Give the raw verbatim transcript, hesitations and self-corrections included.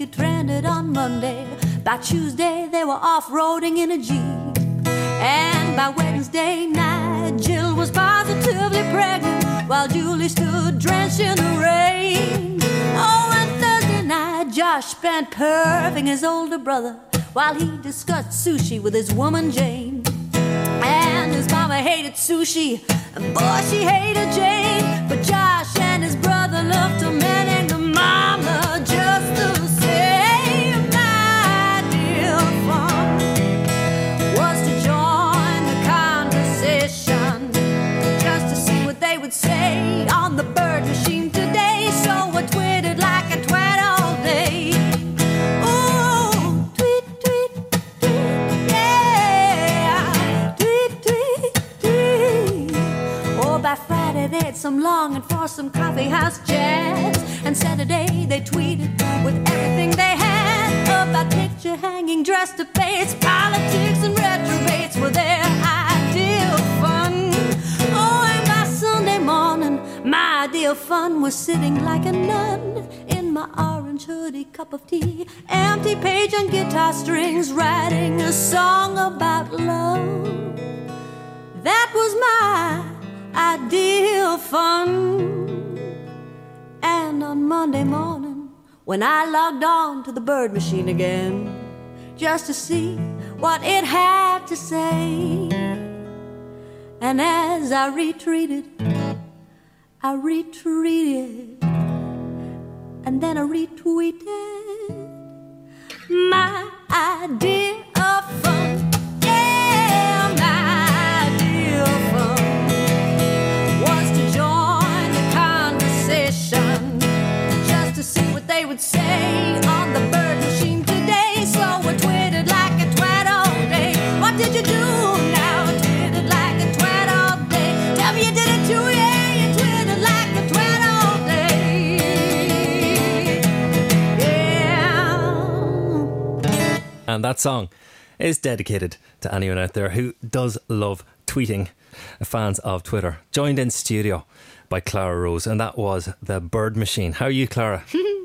it trended on Monday. By Tuesday, they were off-roading in a Jeep. And by Wednesday night, Jill was positively pregnant, while Julie stood drenched in the rain. Oh, and Thursday night, Josh spent perfing his older brother, while he discussed sushi with his woman Jane. And his mama hated sushi, and boy, she hated Jane. But Josh and his brother loved to man and the mama just the same. My dear fun was to join the conversation, just to see what they would say on the bird machine today. So I tweeted like a twat all day. Ooh, tweet, tweet, tweet, yeah. Tweet, tweet, tweet. Oh, by Friday they had some long and foursome coffee house chats, and Saturday they tweeted with everything they had about picture hanging, dress debates, politics and retrobates were their ideal fun. Oh, and by Sunday morning, my ideal fun was sitting like a nun in my orange hoodie, cup of tea, empty page and guitar strings, writing a song about love. That was my ideal fun. And on Monday morning, when I logged on to the bird machine again, just to see what it had to say, and as I retreated, I retreated, and then I retweeted my idea of fun. Yeah, my idea of fun was to join the conversation, just to see what they would say on the bird machine today. So I tweeted like a twat all day. What did you do now? I tweeted like a twat all day. Tell me you did it too, yeah. You tweeted like a twat all day. Yeah. And that song is dedicated to anyone out there who does love tweeting, fans of Twitter. Joined in studio by Clara Rose, and that was the bird machine. How are you, Clara?